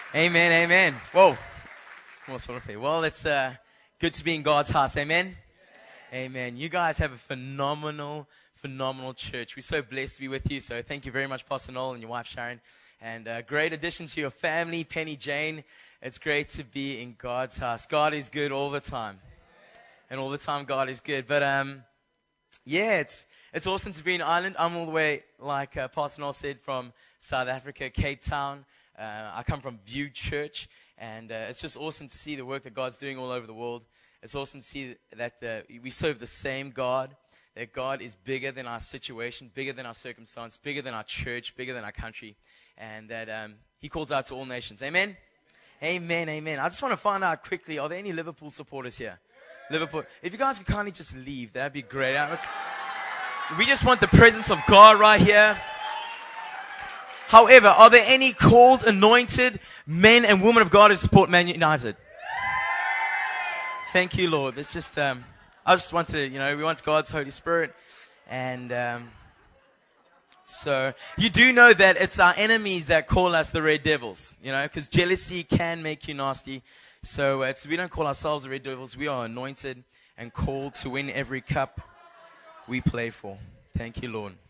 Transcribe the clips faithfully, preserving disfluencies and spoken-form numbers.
Amen, amen. Whoa. Almost want to play. Well, it's uh, good to be in God's house. Amen? Amen. You guys have a phenomenal, phenomenal church. We're so blessed to be with you. So thank you very much, Pastor Noel and your wife, Sharon. And a great addition to your family, Penny Jane. It's great to be in God's house. God is good all the time. And all the time, God is good. But, um, yeah, it's it's awesome to be in Ireland. I'm all the way, like uh, Pastor Noel said, from South Africa, Cape Town. Uh, I come from View Church, and uh, it's just awesome to see the work that God's doing all over the world. It's awesome to see that the, we serve the same God, that God is bigger than our situation, bigger than our circumstance, bigger than our church, bigger than our country, and that um, He calls out to all nations. Amen? Amen, amen. I just want to find out quickly, are there any Liverpool supporters here? Liverpool. If you guys could kindly just leave, that'd be great. We just want the presence of God right here. However, are there any called, anointed men and women of God who support Man United? Thank you, Lord. It's just, um, I just wanted to, you know, we want God's Holy Spirit. And um, so, you do know that it's our enemies that call us the Red Devils, you know, because jealousy can make you nasty. So, it's, we don't call ourselves the Red Devils. We are anointed and called to win every cup we play for. Thank you, Lord.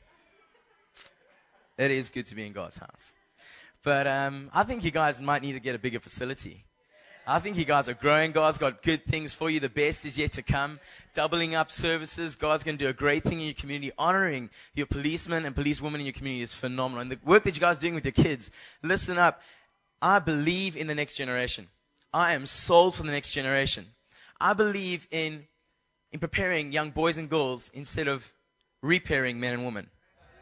It is good to be in God's house. But um, I think you guys might need to get a bigger facility. I think you guys are growing. God's got good things for you. The best is yet to come. Doubling up services. God's going to do a great thing in your community. Honoring your policemen and policewomen in your community is phenomenal. And the work that you guys are doing with your kids, listen up. I believe in the next generation. I am sold for the next generation. I believe in, in preparing young boys and girls instead of repairing men and women.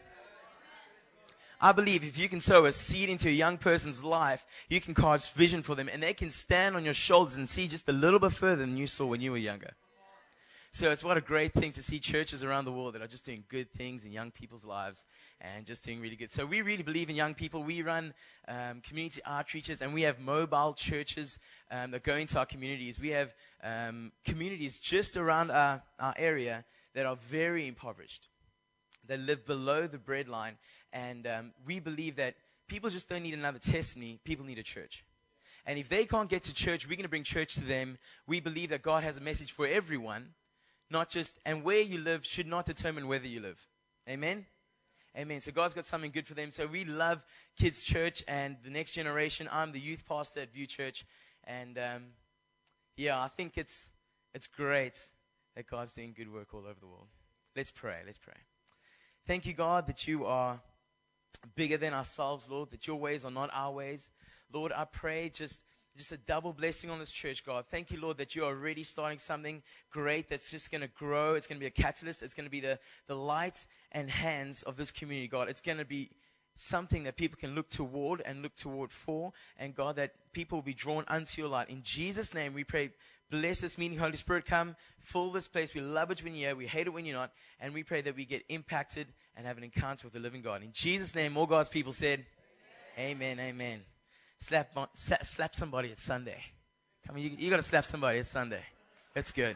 I believe if you can sow a seed into a young person's life, you can cast vision for them, and they can stand on your shoulders and see just a little bit further than you saw when you were younger. So it's what a great thing to see churches around the world that are just doing good things in young people's lives and just doing really good. So we really believe in young people. We run um, community outreaches, and we have mobile churches um, that go into our communities. We have um, communities just around our, our area that are very impoverished. They live below the breadline, and um, we believe that people just don't need another testimony. People need a church. And if they can't get to church, we're going to bring church to them. We believe that God has a message for everyone, not just, and where you live should not determine whether you live. Amen? Amen. So God's got something good for them. So we love Kids Church and the next generation. I'm the youth pastor at View Church. And um, yeah, I think it's it's great that God's doing good work all over the world. Let's pray. Let's pray. Thank you, God, that you are bigger than ourselves, Lord, that your ways are not our ways. Lord, I pray just, just a double blessing on this church, God. Thank you, Lord, that you're already starting something great that's just going to grow. It's going to be a catalyst. It's going to be the, the light and hands of this community, God. It's going to be something that people can look toward and look toward for. And, God, that people will be drawn unto your light. In Jesus' name, we pray. Bless this meeting. Holy Spirit, come, fill this place. We love it when you're here. We hate it when you're not. And we pray that we get impacted and have an encounter with the living God. In Jesus' name, all God's people said, amen, amen. amen. Slap, slap somebody. It's Sunday. Come on, you, you got to slap somebody. It's Sunday. That's good.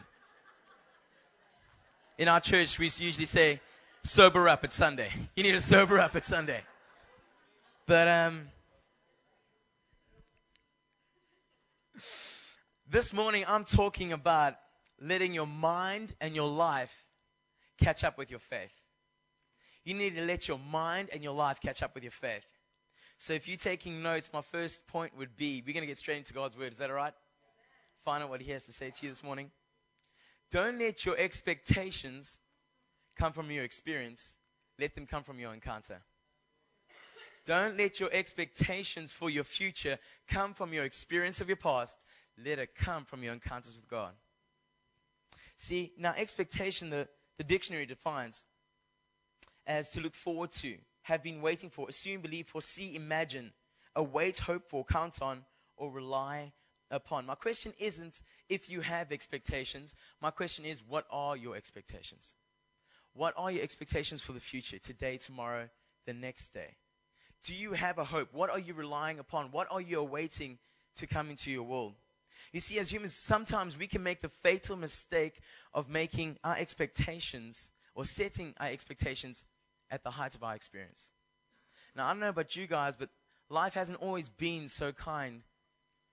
In our church, we usually say, sober up. It's Sunday. You need to sober up. It's Sunday. But, um... this morning, I'm talking about letting your mind and your life catch up with your faith. You need to let your mind and your life catch up with your faith. So if you're taking notes, my first point would be, we're going to get straight into God's word. Is that all right? Find out what he has to say to you this morning. Don't let your expectations come from your experience. Let them come from your encounter. Don't let your expectations for your future come from your experience of your past. Let it come from your encounters with God. See, now expectation, the, the dictionary defines as to look forward to, have been waiting for, assume, believe, foresee, imagine, await, hope for, count on, or rely upon. My question isn't if you have expectations. My question is, what are your expectations? What are your expectations for the future, today, tomorrow, the next day? Do you have a hope? What are you relying upon? What are you awaiting to come into your world? You see, as humans, sometimes we can make the fatal mistake of making our expectations or setting our expectations at the height of our experience. Now, I don't know about you guys, but life hasn't always been so kind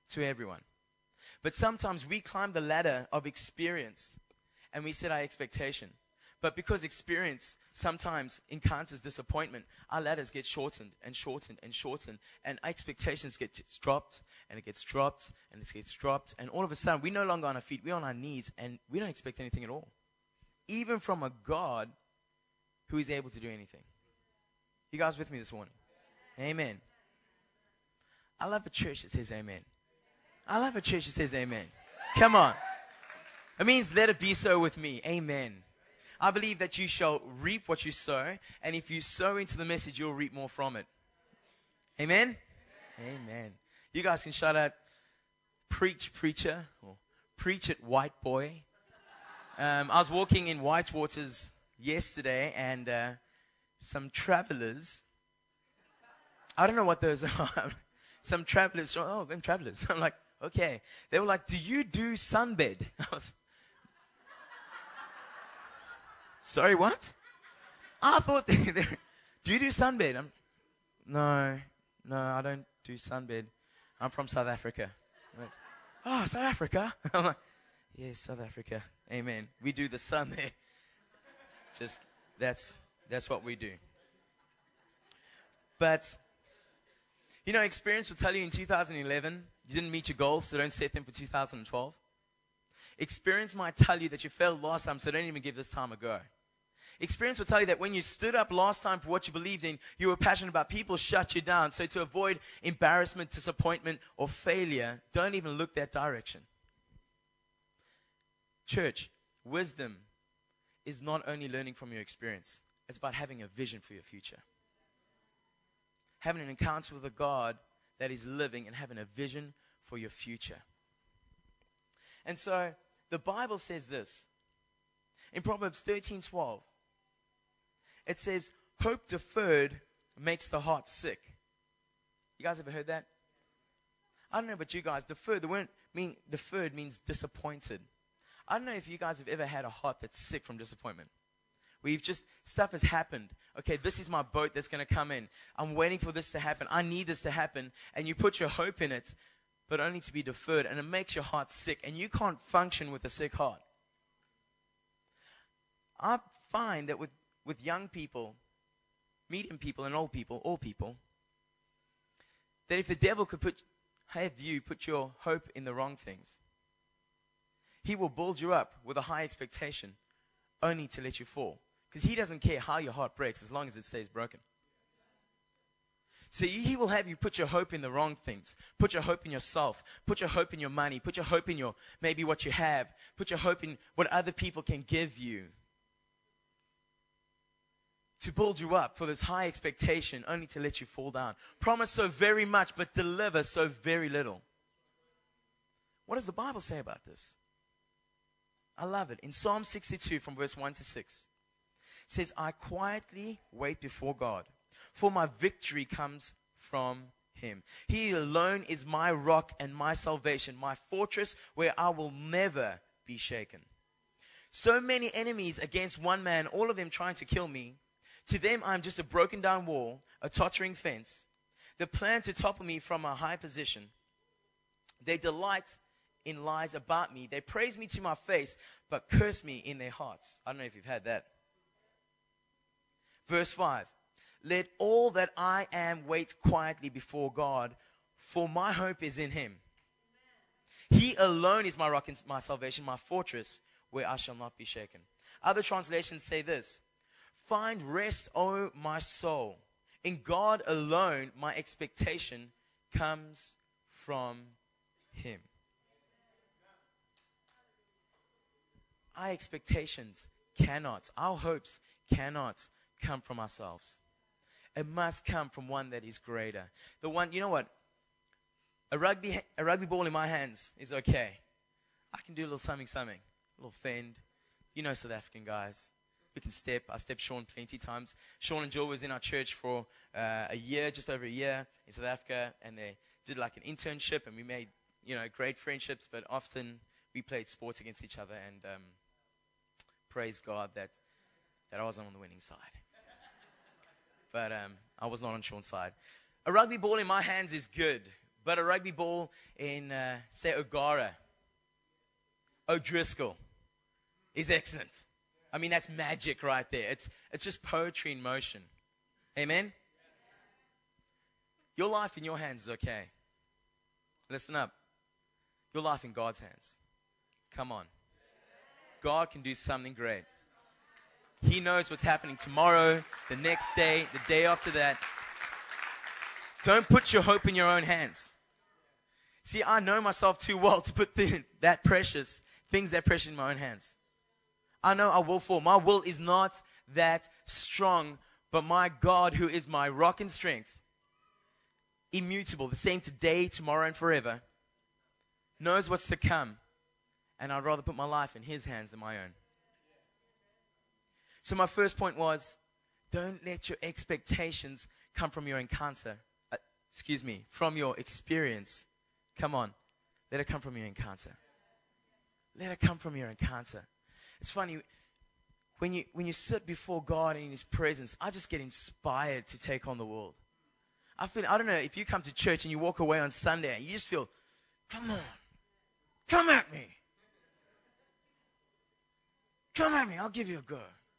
to everyone. But sometimes we climb the ladder of experience and we set our expectation. But because experience sometimes encounters disappointment, our ladders get shortened and shortened and shortened, and our expectations get dropped, and it gets dropped, and it gets dropped, and all of a sudden, we're no longer on our feet, we're on our knees, and we don't expect anything at all. Even from a God who is able to do anything. You guys with me this morning? Amen. I love a church that says amen. I love a church that says amen. Come on. It means let it be so with me. Amen. I believe that you shall reap what you sow, and if you sow into the message, you'll reap more from it. Amen? Amen. Amen. You guys can shout out, preach, preacher, or preach it, white boy. Um, I was walking in Whitewaters yesterday, and uh, some travelers, I don't know what those are, some travelers, oh, them travelers. I'm like, okay. They were like, do you do sunbed? I was Sorry, what? I thought, they, they, do you do sunbed? I'm, no, no, I don't do sunbed. I'm from South Africa. Oh, South Africa? I'm like, yes, South Africa. Amen. We do the sun there. Just, that's, that's what we do. But, you know, experience will tell you in two thousand eleven, you didn't meet your goals, so don't set them for two thousand twelve. Experience might tell you that you failed last time, so don't even give this time a go. Experience will tell you that when you stood up last time for what you believed in, you were passionate about, people shut you down. So to avoid embarrassment, disappointment, or failure, don't even look that direction. Church, wisdom is not only learning from your experience. It's about having a vision for your future. Having an encounter with a God that is living and having a vision for your future. And so, the Bible says this. In Proverbs thirteen twelve, it says, hope deferred makes the heart sick. You guys ever heard that? I don't know about you guys. Deferred, the word mean, deferred means disappointed. I don't know if you guys have ever had a heart that's sick from disappointment. Where you've just, stuff has happened. Okay, this is my boat that's going to come in. I'm waiting for this to happen. I need this to happen. And you put your hope in it, but only to be deferred. And it makes your heart sick. And you can't function with a sick heart. I find that with, with young people, medium people and old people, all people, that if the devil could put, have you put your hope in the wrong things, he will build you up with a high expectation only to let you fall. Because he doesn't care how your heart breaks as long as it stays broken. So he will have you put your hope in the wrong things. Put your hope in yourself. Put your hope in your money. Put your hope in your, maybe what you have. Put your hope in what other people can give you. To build you up for this high expectation only to let you fall down. Promise so very much, but deliver so very little. What does the Bible say about this? I love it. In Psalm sixty-two from verse one to six, it says, I quietly wait before God, for my victory comes from him. He alone is my rock and my salvation, my fortress where I will never be shaken. So many enemies against one man, all of them trying to kill me. To them, I'm just a broken down wall, a tottering fence. They plan to topple me from a high position. They delight in lies about me. They praise me to my face, but curse me in their hearts. I don't know if you've had that. Verse five. Let all that I am wait quietly before God, for my hope is in him. He alone is my rock and my salvation, my fortress, where I shall not be shaken. Other translations say this. Find rest, O my soul. In God alone, my expectation comes from him. Our expectations cannot, our hopes cannot come from ourselves. It must come from one that is greater. The one, you know what? A rugby, a rugby ball in my hands is okay. I can do a little something, something. A little fend. You know South African guys. We can step. I stepped Sean plenty times. Sean and Jill was in our church for uh, a year, just over a year in South Africa. And they did like an internship and we made, you know, great friendships. But often we played sports against each other and um, praise God that, that I wasn't on the winning side. But um, I was not on Sean's side. A rugby ball in my hands is good. but a rugby ball in, uh, say, O'Gara, O'Driscoll is excellent. I mean, that's magic right there. It's, it's just poetry in motion. Amen? Your life in your hands is okay. Listen up. Your life in God's hands. Come on. God can do something great. He knows what's happening tomorrow, the next day, the day after that. Don't put your hope in your own hands. See, I know myself too well to put the, that precious, things that precious in my own hands. I know I will fall. My will is not that strong, but my God, who is my rock and strength, immutable, the same today, tomorrow, and forever, knows what's to come. And I'd rather put my life in His hands than my own. So my first point was, don't let your expectations come from your encounter. Uh, excuse me, from your experience. Come on. Let it come from your encounter. Let it come from your encounter. It's funny, when you when you sit before God in His presence, I just get inspired to take on the world. I feel, I don't know, if you come to church and you walk away on Sunday and you just feel, come on, come at me. Come at me, I'll give you a go.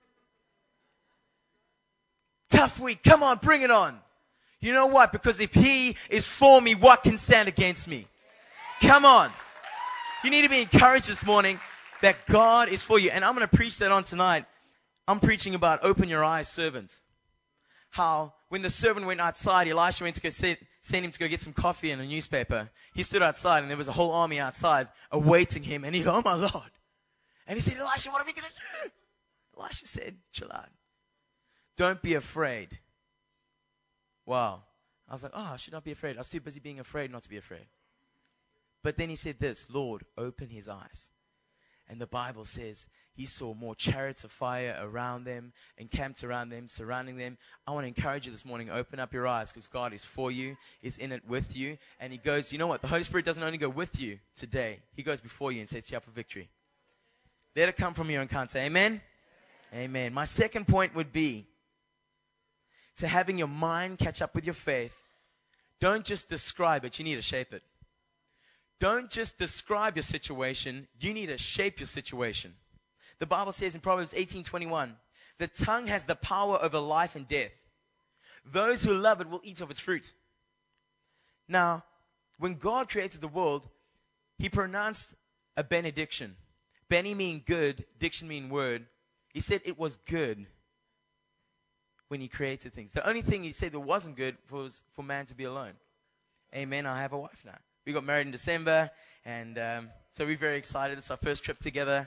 Tough week, come on, bring it on. You know what? Because if He is for me, what can stand against me? Come on. You need to be encouraged this morning that God is for you. And I'm going to preach that on tonight. I'm preaching about open your eyes, servant. How when the servant went outside, Elisha went to go send, send him to go get some coffee and a newspaper. He stood outside and there was a whole army outside awaiting him. And he goes, oh my Lord. And he said, Elisha, what are we going to do? Elisha said, chill out. Don't be afraid. Wow. I was like, oh, I should not be afraid. I was too busy being afraid not to be afraid. But then he said this, Lord, open his eyes. And the Bible says he saw more chariots of fire around them, encamped around them, surrounding them. I want to encourage you this morning, open up your eyes because God is for you, is in it with you. And He goes, you know what? The Holy Spirit doesn't only go with you today. He goes before you and sets you up for victory. Let it come from your encounter. Amen? Amen. Amen. My second point would be to having your mind catch up with your faith. Don't just describe it, you need to shape it. Don't just describe your situation, you need to shape your situation. The Bible says in Proverbs eighteen twenty-one, the tongue has the power over life and death. Those who love it will eat of its fruit. Now, when God created the world, He pronounced a benediction. Beni mean good, diction mean word. He said it was good when He created things. The only thing He said that wasn't good was for man to be alone. Amen, I have a wife now. We got married in December, and um, so we're very excited. It's our first trip together.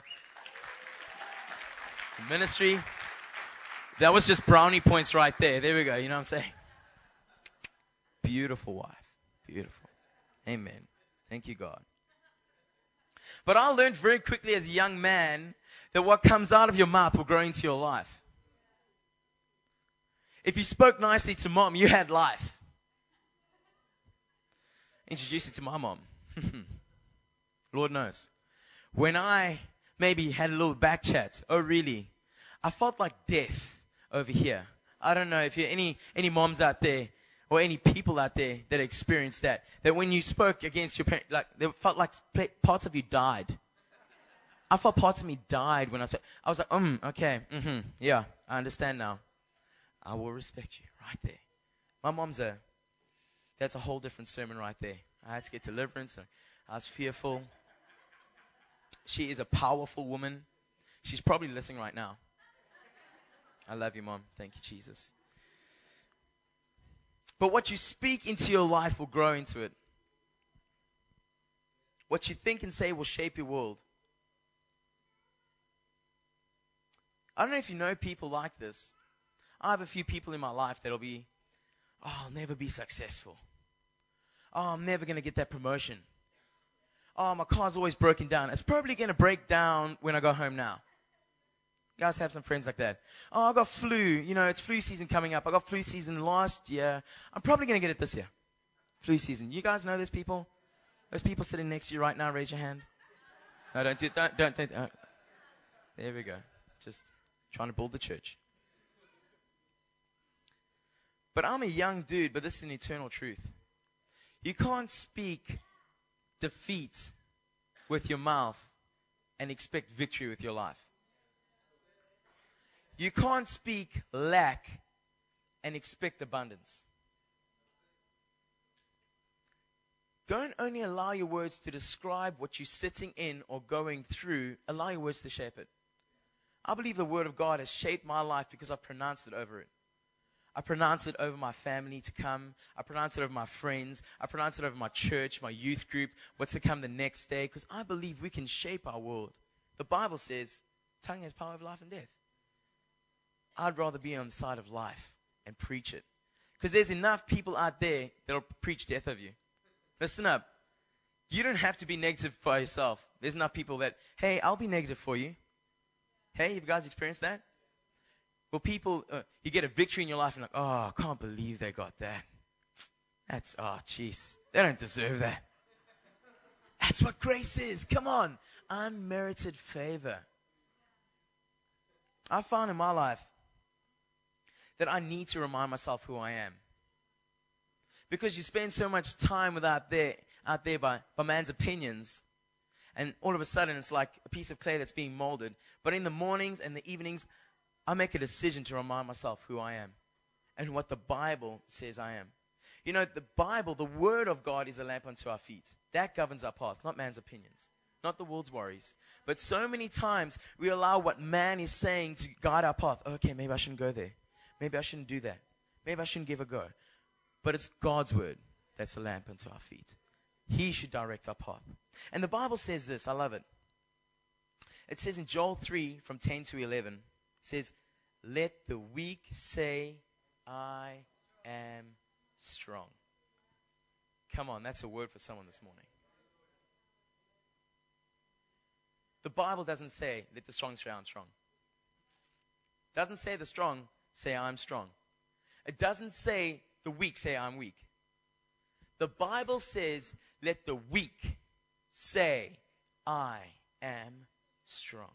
Ministry. That was just brownie points right there. There we go, you know what I'm saying? Beautiful wife. Beautiful. Amen. Thank you, God. But I learned very quickly as a young man that what comes out of your mouth will grow into your life. If you spoke nicely to mom, you had life. Introduce you to my mom. Lord knows. When I maybe had a little back chat, oh really, I felt like death over here. I don't know if you're any, any moms out there or any people out there that experienced that, that when you spoke against your parents, like, they felt like parts of you died. I felt parts of me died when I spoke. I was like, um, okay, mm-hmm, yeah, I understand now. I will respect you right there. My mom's a, that's a whole different sermon right there. I had to get deliverance. I was fearful. She is a powerful woman. She's probably listening right now. I love you, Mom. Thank you, Jesus. But what you speak into your life will grow into it. What you think and say will shape your world. I don't know if you know people like this. I have a few people in my life that'll be, oh, I'll never be successful. Oh, I'm never going to get that promotion. Oh, my car's always broken down. It's probably going to break down when I go home now. You guys have some friends like that. Oh, I got flu. You know, it's flu season coming up. I got flu season last year. I'm probably going to get it this year. Flu season. You guys know those people? Those people sitting next to you right now, raise your hand. No, don't do it. Don't, don't, don't. Uh, there we go. Just trying to build the church. But I'm a young dude, but this is an eternal truth. You can't speak defeat with your mouth and expect victory with your life. You can't speak lack and expect abundance. Don't only allow your words to describe what you're sitting in or going through, allow your words to shape it. I believe the Word of God has shaped my life because I've pronounced it over it. I pronounce it over my family to come. I pronounce it over my friends. I pronounce it over my church, my youth group, what's to come the next day, because I believe we can shape our world. The Bible says, tongue has power over life and death. I'd rather be on the side of life and preach it. Because there's enough people out there that'll preach death of you. Listen up. You don't have to be negative by yourself. There's enough people that, hey, I'll be negative for you. Hey, have you guys experienced that? Well, people, uh, you get a victory in your life and like, oh, I can't believe they got that. That's, oh, jeez. They don't deserve that. That's what grace is. Come on. Unmerited favor. I found in my life that I need to remind myself who I am. Because you spend so much time with out there, out there by, by man's opinions, and all of a sudden it's like a piece of clay that's being molded. But in the mornings and the evenings, I make a decision to remind myself who I am and what the Bible says I am. You know, the Bible, the Word of God is a lamp unto our feet. That governs our path, not man's opinions, not the world's worries. But so many times we allow what man is saying to guide our path. Okay, maybe I shouldn't go there. Maybe I shouldn't do that. Maybe I shouldn't give a go. But it's God's Word that's a lamp unto our feet. He should direct our path. And the Bible says this, I love it. It says in Joel three from ten to eleven, it says, let the weak say, I am strong. Come on, that's a word for someone this morning. The Bible doesn't say, let the strong say I'm strong. It doesn't say the strong say I'm strong. It doesn't say the weak say I'm weak. The Bible says, let the weak say, I am strong.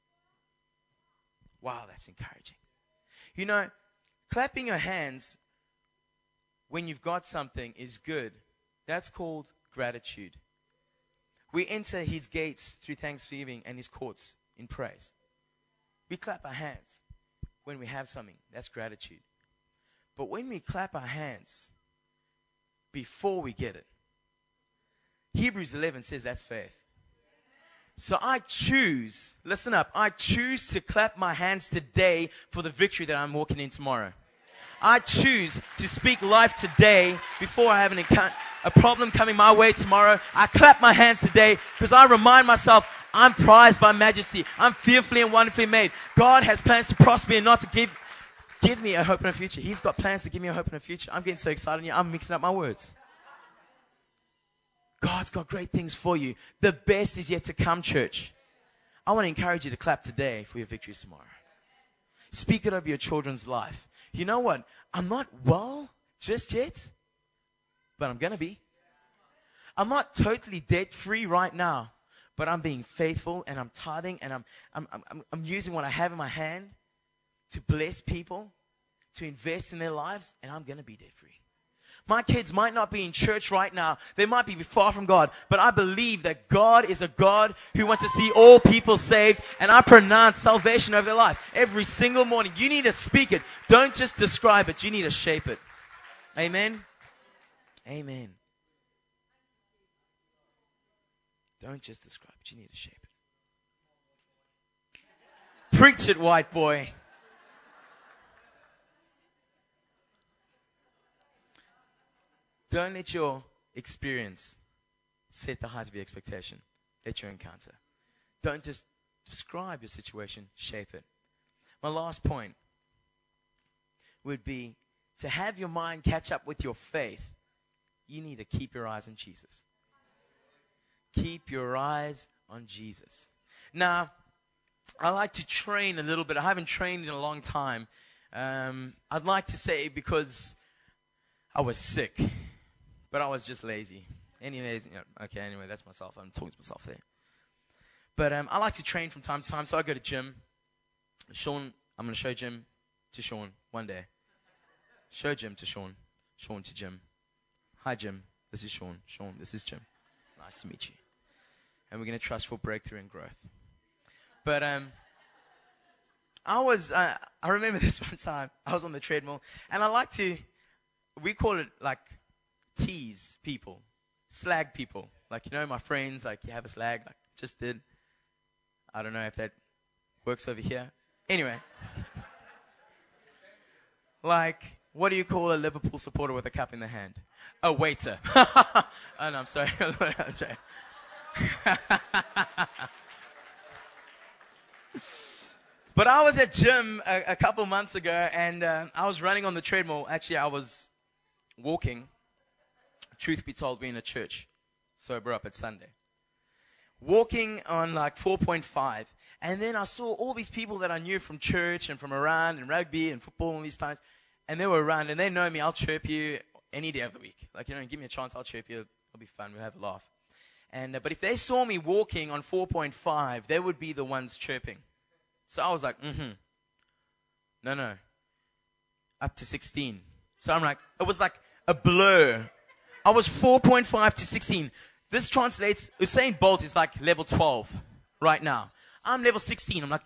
Wow, that's encouraging. You know, clapping your hands when you've got something is good. That's called gratitude. We enter his gates through thanksgiving and his courts in praise. We clap our hands when we have something. That's gratitude. But when we clap our hands before we get it, Hebrews eleven says that's faith. So I choose, listen up, I choose to clap my hands today for the victory that I'm walking in tomorrow. I choose to speak life today before I have an encounter, a problem coming my way tomorrow. I clap my hands today because I remind myself I'm prized by majesty. I'm fearfully and wonderfully made. God has plans to prosper me and not to give, give me a hope and a future. He's got plans to give me a hope and a future. I'm getting so excited. I'm mixing up my words. God's got great things for you. The best is yet to come, church. I want to encourage you to clap today for your victories tomorrow. Speak it over your children's life. You know what? I'm not well just yet, but I'm going to be. I'm not totally debt-free right now, but I'm being faithful and I'm tithing and I'm, I'm, I'm, I'm using what I have in my hand to bless people, to invest in their lives, and I'm going to be debt-free. My kids might not be in church right now. They might be far from God. But I believe that God is a God who wants to see all people saved. And I pronounce salvation over their life every single morning. You need to speak it. Don't just describe it. You need to shape it. Amen? Amen. Don't just describe it. You need to shape it. Preach it, white boy. Don't let your experience set the height of your expectation. Let your encounter. Don't just describe your situation, shape it. My last point would be to have your mind catch up with your faith. You need to keep your eyes on Jesus. Keep your eyes on Jesus. Now, I like to train a little bit. I haven't trained in a long time. Um, I'd like to say because I was sick. But I was just lazy. Anyways, you know, okay, anyway, that's myself. I'm talking to myself there. But um, I like to train from time to time, so I go to gym. Sean, I'm going to show gym to Sean one day. Show gym to Sean. Sean to gym. Hi, Jim. This is Sean. Sean, this is Jim. Nice to meet you. And we're going to trust for breakthrough and growth. But um, I was, uh, I remember this one time, I was on the treadmill, and I like to, we call it like tease people, slag people. Like, you know, my friends, like, you have a slag, like, just did. I don't know if that works over here. Anyway. Like, what do you call a Liverpool supporter with a cup in the hand? A waiter. Oh, no, I'm sorry. I'm sorry. But I was at gym a, a couple months ago, and uh, I was running on the treadmill. Actually, I was walking. Truth be told, we're in a church. Sober up at Sunday. Walking on like four point five. And then I saw all these people that I knew from church and from around and rugby and football and these times. And they were around, and they know me. I'll chirp you any day of the week. Like, you know, give me a chance, I'll chirp you. It'll be fun. We'll have a laugh. And uh, but if they saw me walking on four point five, they would be the ones chirping. So I was like, mm-hmm. No, no. Up to sixteen. So I'm like, it was like a blur. I was four point five to sixteen. This translates, Usain Bolt is like level twelve right now. I'm level sixteen. I'm like,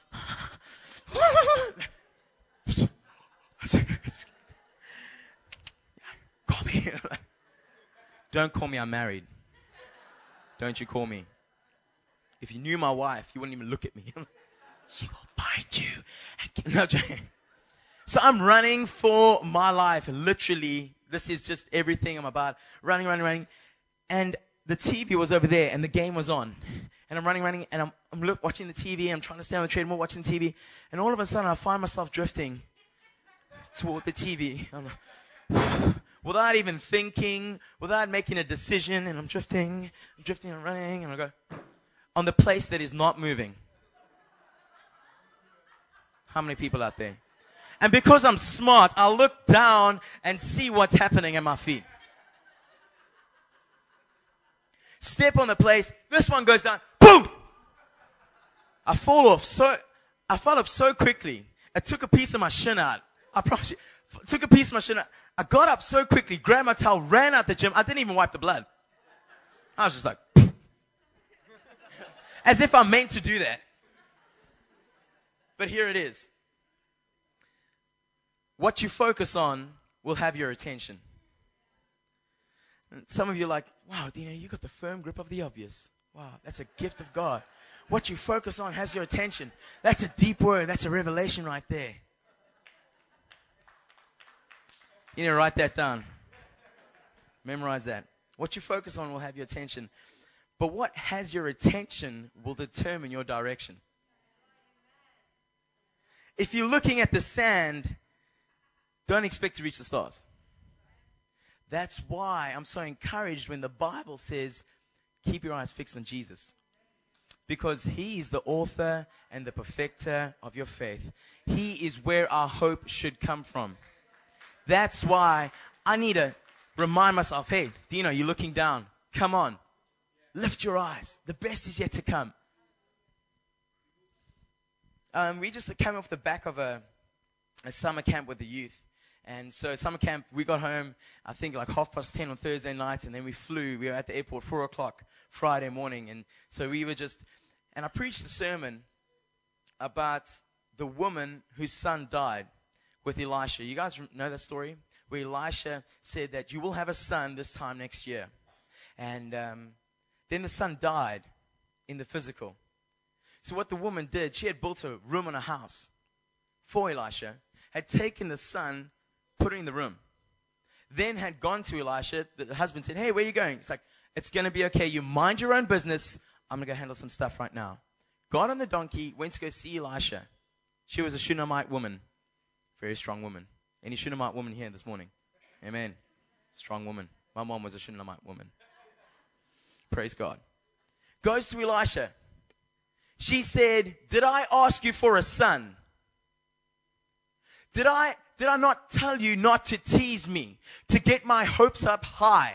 call me. Don't call me, I'm married. Don't you call me. If you knew my wife, you wouldn't even look at me. She will find you. No, so I'm running for my life. Literally, this is just everything I'm about. Running, running, running. And the T V was over there, and the game was on. And I'm running, running, and I'm, I'm look, watching the T V. I'm trying to stay on the treadmill, watching the T V. And all of a sudden, I find myself drifting toward the T V. I'm like, without even thinking, without making a decision. And I'm drifting, I'm drifting and running. And I go, on the place that is not moving. How many people out there? And because I'm smart, I look down and see what's happening at my feet. Step on the place. This one goes down. Boom! I fall off so, I fell off so quickly. It took a piece of my shin out. I promise you. Took a piece of my shin out. I got up so quickly, grabbed my towel, ran out the gym. I didn't even wipe the blood. I was just like, as if I'm meant to do that. But here it is. What you focus on will have your attention. And some of you are like, wow, Dino, you got the firm grip of the obvious. Wow, that's a gift of God. What you focus on has your attention. That's a deep word. That's a revelation right there. You need to write that down. Memorize that. What you focus on will have your attention. But what has your attention will determine your direction. If you're looking at the sand, don't expect to reach the stars. That's why I'm so encouraged when the Bible says, keep your eyes fixed on Jesus. Because He is the author and the perfecter of your faith. He is where our hope should come from. That's why I need to remind myself, hey, Dino, you're looking down. Come on. Lift your eyes. The best is yet to come. Um, we just came off the back of a, a summer camp with the youth. And so summer camp, we got home, I think like half past ten on Thursday night, and then we flew. We were at the airport four o'clock Friday morning. And so we were just, and I preached a sermon about the woman whose son died with Elisha. You guys know that story? Where Elisha said that you will have a son this time next year. And um, then the son died in the physical. So what the woman did, she had built a room on a house for Elisha, had taken the son, put it in the room, then had gone to Elisha. The husband said, hey, where are you going? It's like, it's going to be okay. You mind your own business. I'm going to go handle some stuff right now. Got on the donkey, went to go see Elisha. She was a Shunammite woman. Very strong woman. Any Shunammite woman here this morning? Amen. Strong woman. My mom was a Shunammite woman. Praise God. Goes to Elisha. She said, did I ask you for a son? Did I, did I not tell you not to tease me, to get my hopes up high?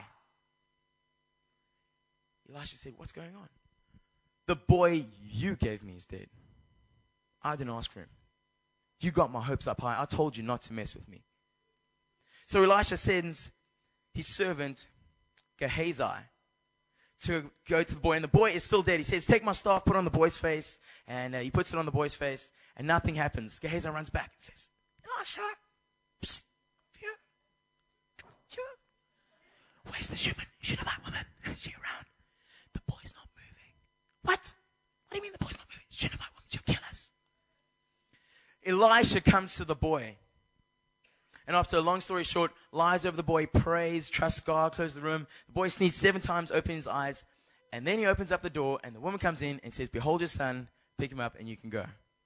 Elisha said, what's going on? The boy you gave me is dead. I didn't ask for him. You got my hopes up high. I told you not to mess with me. So Elisha sends his servant, Gehazi to go to the boy, and the boy is still dead. He says, take my staff, put it on the boy's face, and uh, he puts it on the boy's face, and nothing happens. Gehazi runs back and says, Elisha, psst, here, here. Where's the Shunammite Shunammite woman? Is she around? The boy's not moving. What? What do you mean the boy's not moving? Shunammite woman, she'll kill us. Elisha comes to the boy. And after a long story short, lies over the boy, prays, trusts God, closes the room. The boy sneezes seven times, opens his eyes, and then he opens up the door, and the woman comes in and says, behold your son, pick him up, and you can go.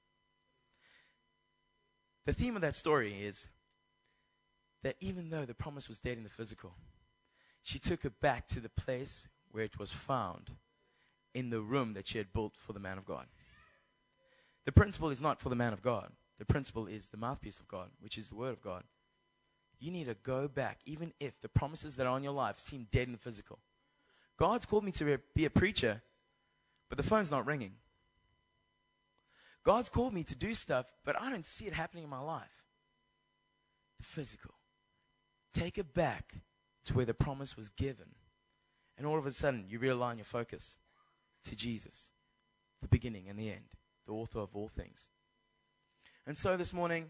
The theme of that story is that even though the promise was dead in the physical, she took it back to the place where it was found, in the room that she had built for the man of God. The principle is not for the man of God. The principle is the mouthpiece of God, which is the word of God. You need to go back, even if the promises that are on your life seem dead in the physical. God's called me to be a preacher, but the phone's not ringing. God's called me to do stuff, but I don't see it happening in my life. The physical. Take it back to where the promise was given. And all of a sudden, you realign your focus to Jesus, the beginning and the end, the author of all things. And so this morning,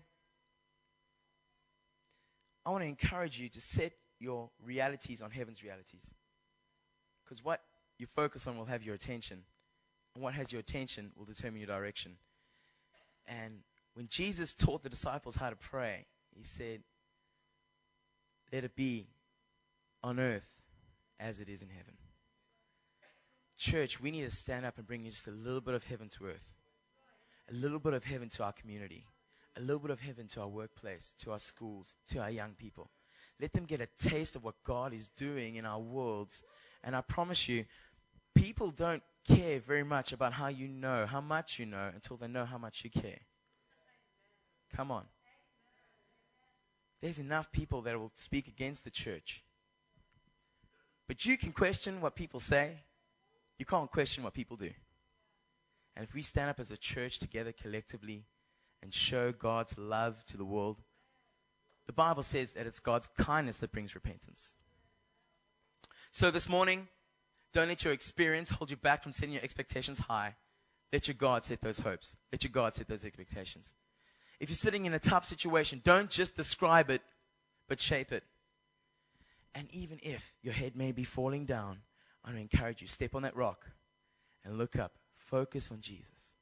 I want to encourage you to set your realities on heaven's realities. Because what you focus on will have your attention. And what has your attention will determine your direction. And when Jesus taught the disciples how to pray, he said, let it be on earth as it is in heaven. Church, we need to stand up and bring just a little bit of heaven to earth. A little bit of heaven to our community. A little bit of heaven to our workplace, to our schools, to our young people. Let them get a taste of what God is doing in our worlds. And I promise you, people don't care very much about how you know, how much you know, until they know how much you care. Come on. There's enough people that will speak against the church. But you can question what people say. You can't question what people do. And if we stand up as a church together collectively and show God's love to the world, the Bible says that it's God's kindness that brings repentance. So this morning, don't let your experience hold you back from setting your expectations high. Let your God set those hopes. Let your God set those expectations. If you're sitting in a tough situation, don't just describe it, but shape it. And even if your head may be falling down, I want to encourage you, step on that rock and look up. Focus on Jesus.